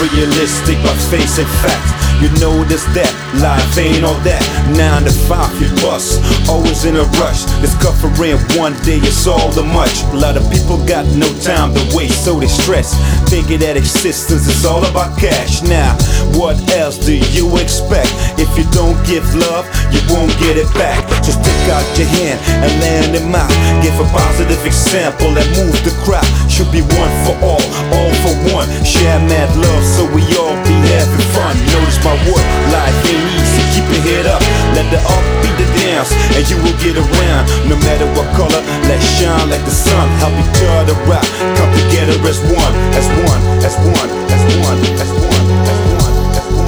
realistic by facing facts. You notice that life ain't all that. 9 to 5 you bust, always in a rush. Discovering one day it's all the much. A lot of people got no time to waste, so they stress, thinking that existence is all about cash. Now, what else do you expect? If you don't give love, you won't get it back. Just stick out your hand and land them out. Give a positive example that moves the crowd. Should be one for all for one. Share mad love so we all be having fun. Notice my word, life ain't easy, keep your head up. Let the up beat the downs, and you will get around. No matter what color, let's shine like the sun. Help each other out, come together as one, as one, as one, as one, as one, as one, as one.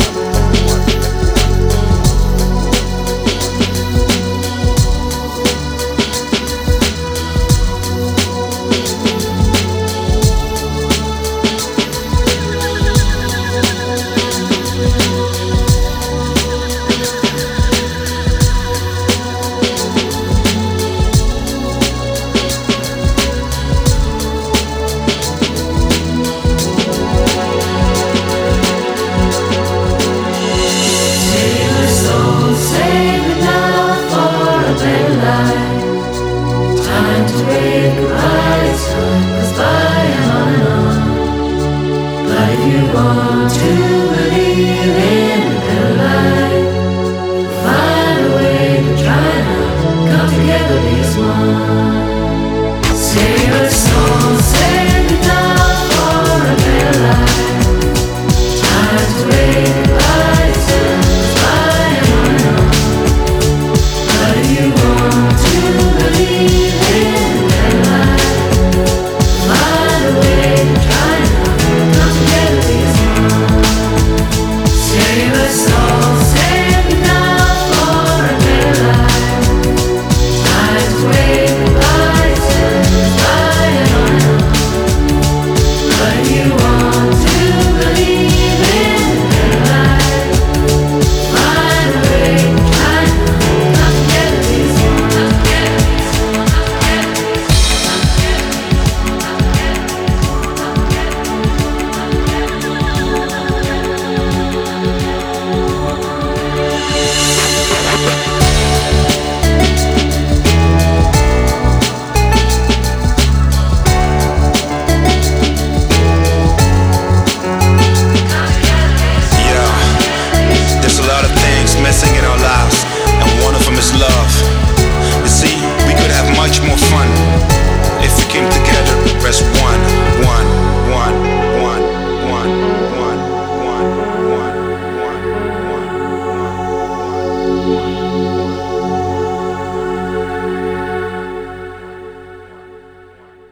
Want to believe in a better life, find a way to try now, come together, be as one. Say your song.